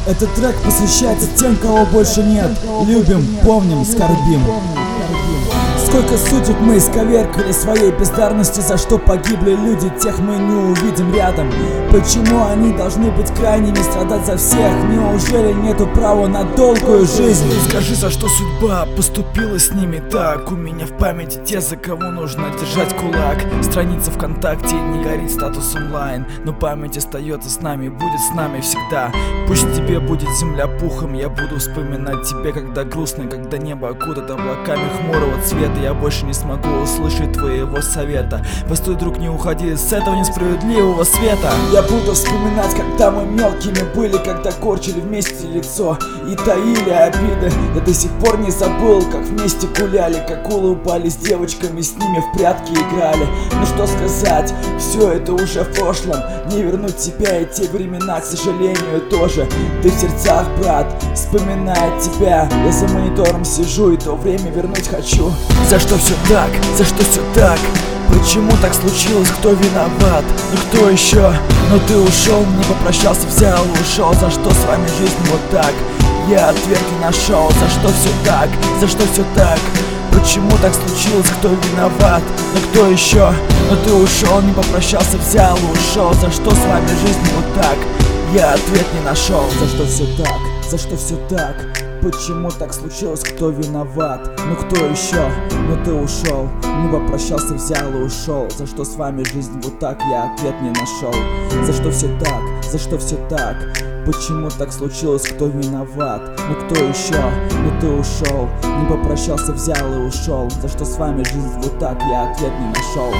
Этот трек посвящается тем, кого больше нет. Любим, помним, скорбим. Сколько судеб мы исковеркали своей бездарности, за что погибли люди, тех мы не увидим рядом. Почему они должны быть крайними, страдать за всех? Неужели нету права на долгую жизнь? Скажи, за что судьба поступила с ними так? У меня в памяти те, за кого нужно держать кулак. Страница ВКонтакте, не горит статус онлайн, но память остается с нами, будет с нами всегда. Пусть тебе будет земля пухом, я буду вспоминать тебя, когда грустно, когда небо окутано облаками хмурого цвета. Я больше не смогу услышать твоего совета. Постой, друг, не уходи с этого несправедливого света. Я буду вспоминать, когда мы мелкими были, когда корчили вместе лицо и таили обиды. Я до сих пор не забыл, как вместе гуляли, как улыбались девочками, с ними в прятки играли. Ну что сказать, все это уже в прошлом. Не вернуть тебя и те времена, к сожалению, тоже. Ты в сердцах, брат, вспоминает тебя. Я за монитором сижу и то время вернуть хочу. За что все так? За что все так? Почему так случилось? Кто виноват? Ну кто еще? Но ты ушел, не попрощался, взял и ушел. За что с вами жизнь вот так? Я ответ не нашел. За что все так? За что все так? Почему так случилось? Кто виноват? Ну кто еще? Но ты ушел, не попрощался, взял и ушел. За что с вами жизнь вот так? Я ответ не нашел. За что все так? За что все так? Почему так случилось? Кто виноват? Ну кто еще? Но ты ушел, не попрощался, взял и ушел. За что с вами жизнь вот так? Я ответ не нашел. За что все так? За что все так? Почему так случилось? Кто виноват? Ну кто еще? Но ты ушел, не попрощался, взял и ушел. За что с вами жизнь вот так? Я ответ не нашел.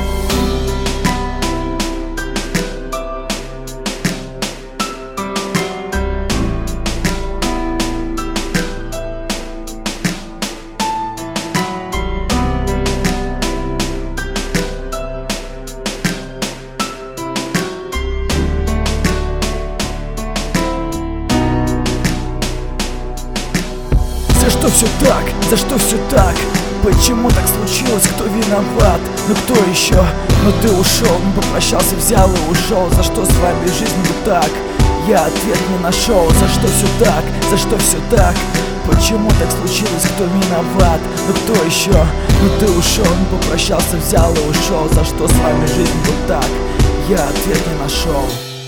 За что все так? За что все так? Почему так случилось? Кто виноват? Ну кто еще? Но ты ушел, не попрощался, взял и ушел. За что с вами жизнь вот так? Я ответ не нашел. За что все так? За что все так? Почему так случилось? Кто виноват? Ну кто еще? Но ты ушел, не попрощался, взял и ушел. За что с вами жизнь вот так? Я ответ не нашел.